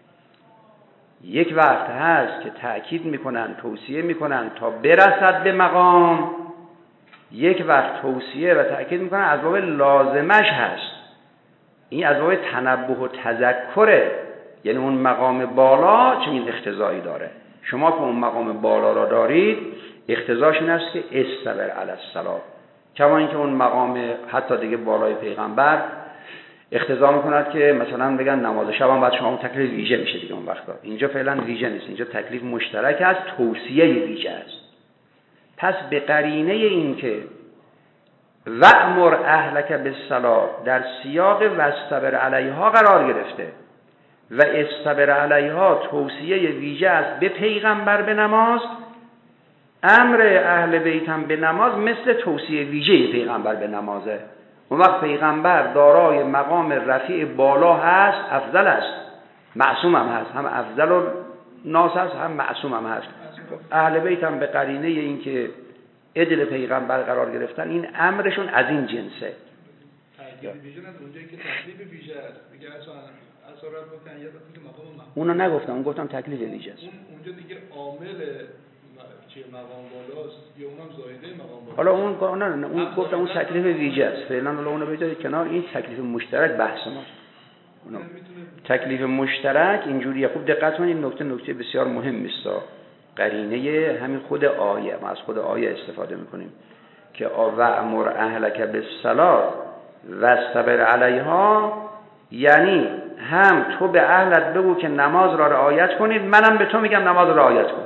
یک وقت هست که تأکید میکنن توصیه میکنن تا برسد به مقام یک وقت توصیه و تأکید میکنن از باب لازمش هست این از باب تنبه و تذکره یعنی اون مقام بالا چنین اقتضایی داره شما که اون مقام بالا را دارید اقتضاش این است که استبر علی الصلاة کما اینکه اون مقام حتی دیگه بالای پیغمبر اقتضا میکند که مثلا بگن نماز شب هم بعد شما اون تکلیف ویژه میشه دیگه اون وقتا اینجا فعلا ویژه نیست اینجا تکلیف مشترک است توصیه ویژه است پس به قرینه این که وأمر اهلک بالصلاة در سیاق واصطبر علیها قرار گرفته و استبر علیها توصیه ویژه است به پیغمبر به نماز امر اهل بیت هم به نماز مثل توصیه ویژه پیغمبر به نمازه. اون وقت پیغمبر دارای مقام رفیع بالا هست، افضل است، معصوم هم هست، هم افضل و ناس هست، هم معصوم هم هست. اهل بیت هم به قرینه این که عدل پیغمبر قرار گرفتن، این امرشون از این جنسه. تاکید ویژه نه اونجایی که تکلیف ویژه است، میگه اصلا رب بکن یا بکن مقام محمود. اونو نگفتم، اون گفتم تکلیف ویژه است. اونجا دیگه عامل چیه مقام بالاست یا اونم زایده مقام بالاست. حالا اون گفتم اون تکلیف ویژه است. فعلا حالا اونو بذارید کنار، این تکلیف مشترک بحث ما. تکلیف مشترک اینجوریه. خوب دقت کنید، این نکته بسیار مهمی است. قرینه همین خود آیه، ما از خود آیه استفاده میکنیم که وأمر اهلک بالصلاة واصطبر علیها، یعنی هم تو به اهلت بگو که نماز را رعایت کنید، منم به تو میگم نماز را رعایت کن.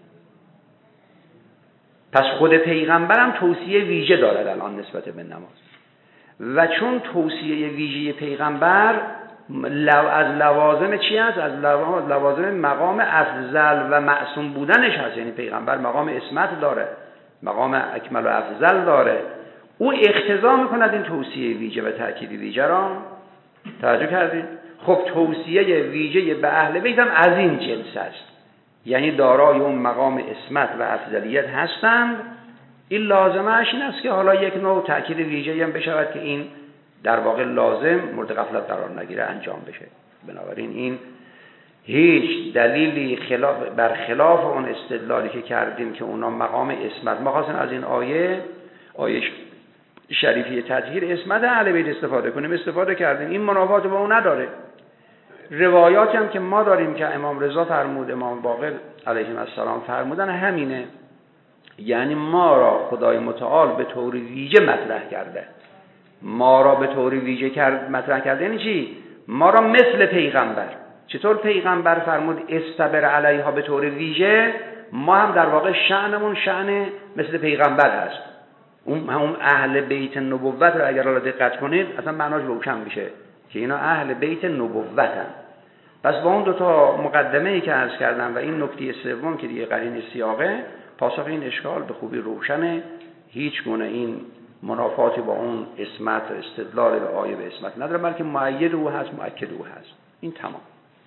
پس خود پیغمبرم توصیه ویژه دارد الان نسبت به نماز، و چون توصیه ویژه پیغمبر از لوازم چی است؟ از لوازم مقام افضل و معصوم بودنش هست. یعنی پیغمبر مقام اسمت داره، مقام اکمل و افضل داره، او اقتضا میکند این توصیه ویژه و تأکید ویژه را. توجه کردید؟ خب توصیه ویژه به اهل بیت هم از این جنس است، یعنی دارای اون مقام اسمت و افضلیت هستند. این لازمش این است که حالا یک نوع تأکید ویژه هم بشود که این در واقع لازم مورد غفلت قرار نگیره، انجام بشه. بنابراین این هیچ دلیلی برخلاف اون استدلالی که کردیم که اونا مقام اسمت، ما خواستیم از این آیه شریفی تطهیر اسمت اهل بیت استفاده کنیم، استفاده کردیم. این منافات با اون نداره. روایاتی هم که ما داریم که امام رضا فرمود، امام باقر علیهم السلام فرمودن همینه، یعنی ما را خدای متعال به طور ویژه مطرح کرده. ما را به طور ویژه مطرح کرده یعنی چی؟ ما را مثل پیغمبر. چطور پیغمبر فرمود استبر علیها به طور ویژه، ما هم در واقع شأنمون شأن مثل پیغمبر هست. اون اهل بیت نبوت رو اگر را دقت کنید اصلا معناش روشن میشه که اینا اهل بیت نبوتن. پس با اون دوتا مقدمه‌ای که عرض کردم و این نکته سوم که دیگه قرین سیاقه، پاسخ این اشکال به خوبی روشنه. هیچ گونه این منافاتی با اون اسمت و استدلال به آیه به اسمت نداره، بلکه مؤید او هست، مؤکد او هست. این تمام.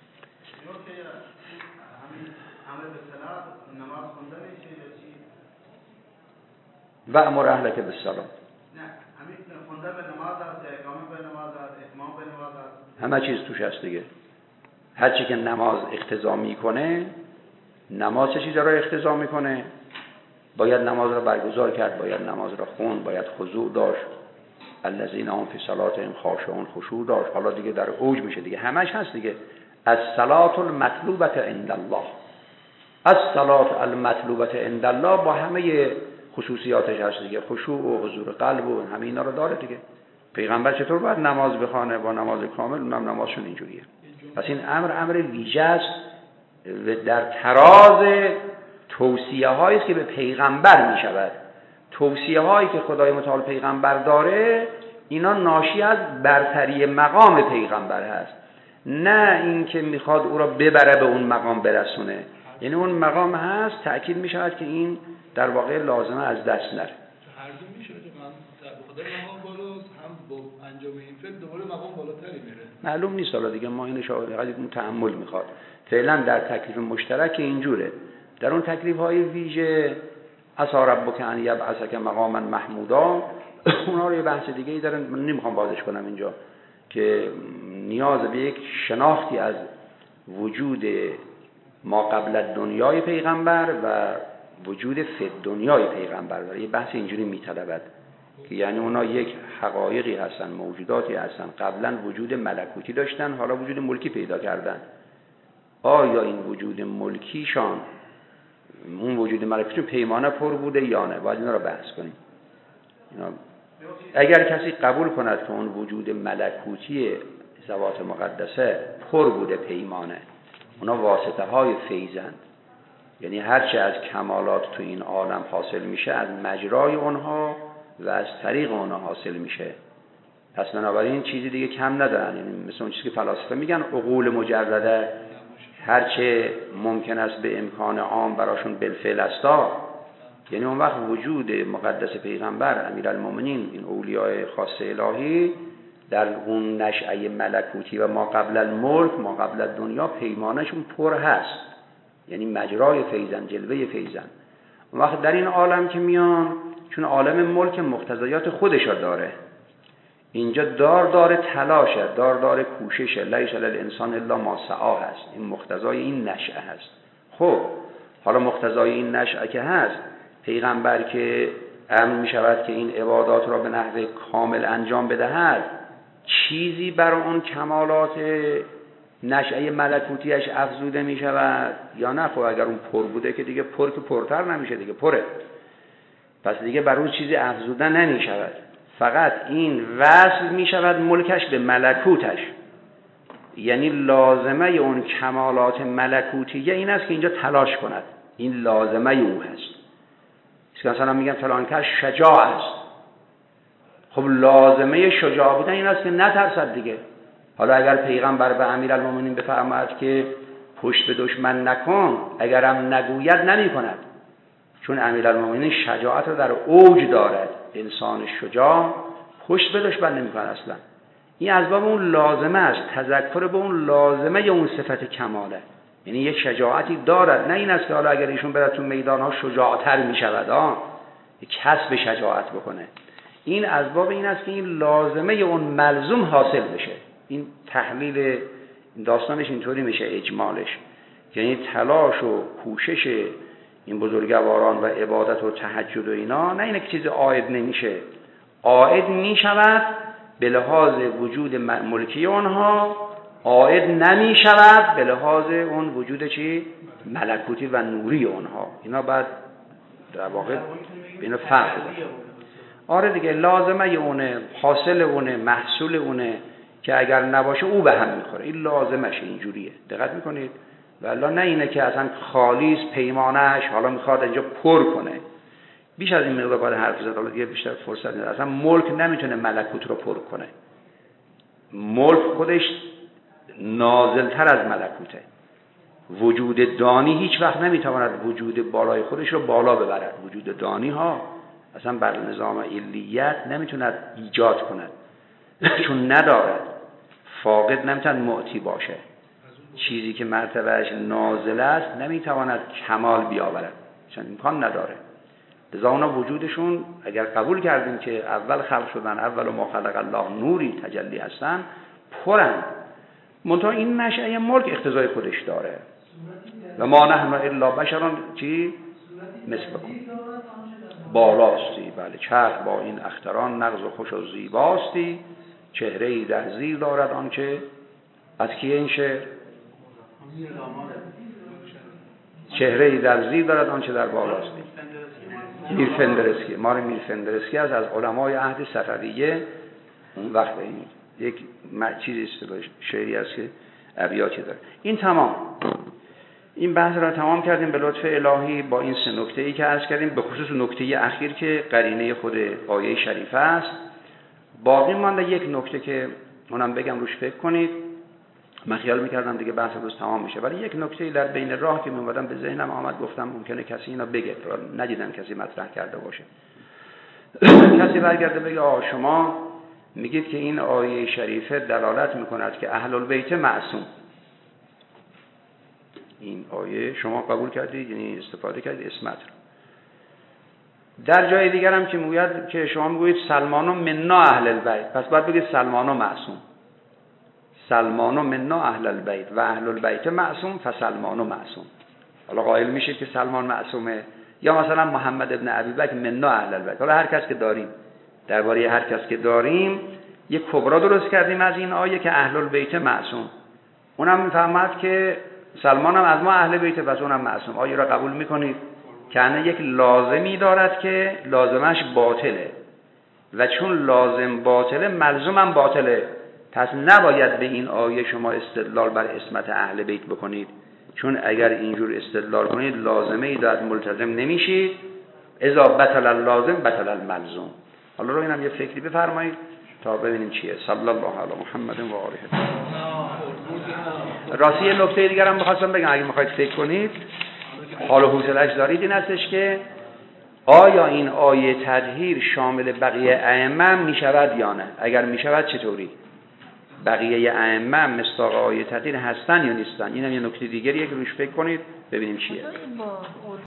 و امر اهلک بالصلاة. نه، همین خوندن به نماز است، اقامه به نماز است، اتمام به نماز است. همه چیز توش هست دیگه. هر چی که نماز اقتضا میکنه، نماز چه چیزا را اقتضا میکنه؟ باید نماز را برگزار کرد، باید نماز را خوند، باید خضوع داشت. الذین هم فی صلاتهم خاشعون، خشوع داشت. حالا دیگه در اوج میشه دیگه، همش هست دیگه. الصلاة المطلوبة عند الله، الصلاة المطلوبة عند الله با همه خصوصیاتش هست دیگه، خشوع و حضور قلب و همه اینا رو داره دیگه. پیغمبر چطور باید نماز بخونه با نماز کامل؟ اونم نمازشون اینجوریه. پس این امر ویژه است و در تراز توصیه هایی است که به پیغمبر می شود. توصیه هایی که خدای متعال پیغمبر داره اینا ناشی از برتری مقام پیغمبر هست، نه اینکه میخواد او را ببره به اون مقام برسونه. یعنی اون مقام هست، تأکید می شود که این در واقع لازمه از دست نره. هر دو میشه که من خدای مقام بالاست، هم با انجام این فعل دوباره مقام بالاتری میره. معلوم نیست حالا دیگه، ما اینو شاید تأمل میخواد. فعلا در تکلیف مشترک اینجوره. در اون تکلیف های ویژه عسی ربک ان یبعثک مقاما محمودا، اونا رو یه بحث دیگه ای دارن، من نمیخوام بازش کنم اینجا، که نیاز به یک شناختی از وجود ما قبل از دنیای پیغمبر و وجود فی دنیای پیغمبر داره. یه بحث اینجوری میطلبد که یعنی اونا یک حقایقی هستن، موجوداتی هستن، قبلا وجود ملکوتی داشتن، حالا وجود ملکی پیدا کردن. آیا این وجود ملکیشان اون وجود ملکوتی پیمانه پر بوده یا نه؟ باید اینا رو بحث کنیم. اینا اگر کسی قبول کند که اون وجود ملکوتی ذوات مقدسه پر بوده پیمانه، اونا واسطه های فیضند، یعنی هرچه از کمالات تو این عالم حاصل میشه از مجرای اونها و از طریق اونها حاصل میشه. پس بنابراین چیزی دیگه کم ندارن. یعنی مثل اون چیزی که فلاسفه میگن عقول مجرده هرچه ممکن است به امکان عام براشون بالفعل استا، یعنی اون وقت وجود مقدس پیغمبر امیرالمومنین، این اولیاء خاص الهی، در اون نشأه ملکوتی و ما قبل الملک، ما قبل الدنیا، پیمانشون پر هست، یعنی مجرای فیضن، جلوه فیضن. اون وقت در این عالم که میان، چون عالم ملک مقتضیات خودش داره، اینجا دار تلاشه، دار کوششه، لیس للانسان الا ما سعی هست، این مقتضای این نشأه هست. خب حالا مقتضای این نشأه که هست، پیغمبر که امر می شود که این عبادات را به نحو کامل انجام بدهد، چیزی بر اون کمالات نشأه ملکوتیش افزوده می شود یا نه؟ خب اگر اون پر بوده که دیگه پر که پرتر نمیشه، دیگه پره، پس دیگه بر اون چیزی افزوده نمی شود. فقط این وصل می شود ملکش به ملکوتش، یعنی لازمه اون کمالات ملکوتیه این است که اینجا تلاش کند، این لازمه او هست. مثلا میگن فلان کس شجاع است، خب لازمه شجاع بودن این است که نترسد دیگه. حالا اگر پیغمبر به امیرالمومنین بفرماید که پشت به دشمن نکن، اگرم نگوید نمی کند، چون امیرالمومنین شجاعت رو در اوج دارد. انسان شجاع پشت به دشمن نمی کند اصلا. این از باب اون لازمه است، تذکر به اون لازمه اون صفت کماله، یعنی یک شجاعتی دارد. نه این است که حالا اگر ایشون برد تو میدان ها شجاعتر می شود، یک کسب شجاعت بکنه. این از باب این است که این لازمه اون ملزوم حاصل بشه. این تحلیل داستانش اینطوری میشه اجمالش، یعنی تلاش و کوشش این بزرگواران و عبادت و تهجد و اینا، نه اینه که چیز عائد نمیشه، عائد میشود به لحاظ وجود ملکی اونها، عائد نمی شود به لحاظ اون وجود چی؟ ملکوتی و نوری اونها. اینا بعد در واقع بین فرق داره. آره دیگه، لازمه اونه، حاصل اونه، محصول اونه که اگر نباشه او به هم میخوره. این لازمشه، اینجوریه. دقت میکنید؟ والله نه اینه که اصلا خالیس پیمانش حالا میخواد اینجا پر کنه. بیش از این مقدار باید حرف زد، حالا دیگه بیشتر فرصت نداره. اصلا ملک نمیتونه ملکوت رو پر کنه. ملک خودش نازلتر از ملکوته. وجود دانی هیچ وقت نمیتواند وجود بالای خودش رو بالا ببرد. وجود دانی ها اصلا بر نظام علیت نمیتوند ایجاد کند، چون ندارد. فاقد نمیتواند معطی باشه. چیزی که مرتبهش نازل است نمیتواند کمال بیاورد، چون امکان نداره. لذا اونا وجودشون اگر قبول کردیم که اول خلق شدن، اول ما خلق الله نوری تجلی هستن، پرند. منتها این نشأه ملک اقتضای خودش داره. و ما نحن الا بشران چی؟ مثلکم. بالاستی، بله، چرخ با این اختران نغز و خوش و زیباستی، چهره‌ای در زیر دارد آنچه از کیه این شعر؟ چهره‌ای در زیر دارد آنچه در بالاستی. میرفندرسکی، مار میرفندرسکی از علمای عهد صفویه. اون وقت این یک چیزی است، شعری است که ابیاتی داره. این تمام. این بحث را تمام کردیم به لطف الهی با این سه نکته‌ای که عرض کردیم، به خصوص نکته اخیر که قرینه خود آیه شریفه است. باقی مانده یک نکته که اونم بگم روش فکر کنید. من خیال می‌کردم دیگه بحث روز تمام میشه، ولی یک نکته در بین راه که می‌اومدم به ذهنم آمد، گفتم ممکنه کسی اینو بگه، ندیدم کسی مطرح کرده باشه. کسی برگرده بگه شما میگید که این آیه شریفه دلالت می‌کند که اهل البیت معصوم. این آیه شما قبول کردید، یعنی استفاده کردید اسمت رو. در جای دیگر هم که میگوید که شما میگویید سلمان و منا اهل البیت، پس باید بگید سلمان و معصوم. سلمان و منا اهل البیت و اهل البیت معصوم فسلمان و معصوم. حالا قائل میشید که سلمان معصومه، یا مثلا محمد ابن ابی بکر منا اهل البیت. حالا هر کس که داریم، درباره هر کس که داریم یک کبرا درست کردیم از این آیه که اهل البیت معصوم. اونم میفهمد که سلمان هم از ما اهل بیت، پس اونم معصوم. آیه را قبول میکنید که انا یک لازمی دارد که لازمش باطله، و چون لازم باطله ملزوم هم باطله، پس نباید به این آیه شما استدلال بر اسمت اهل بیت بکنید، چون اگر اینجور استدلال کنید لازمه ای دارد ملتزم نمیشید، اذا بطل اللازم بطل الملزوم. حالا رو اینم یه فکری بفرمایید تا ببینیم چیه. صلی الله علی محمد و آله. راستی یه نکته دیگر هم بخواستم بگم، اگه میخواید فکر کنید حال و حوصله‌اش دارید، این هستش که آیا این آیه تطهیر شامل بقیه ائمه می شود یا نه؟ اگر می شود چطوری؟ بقیه ائمه مصداق آیه تطهیر هستن یا نیستن؟ اینم یه نکته دیگریه که روش فکر کنید ببینیم چیه.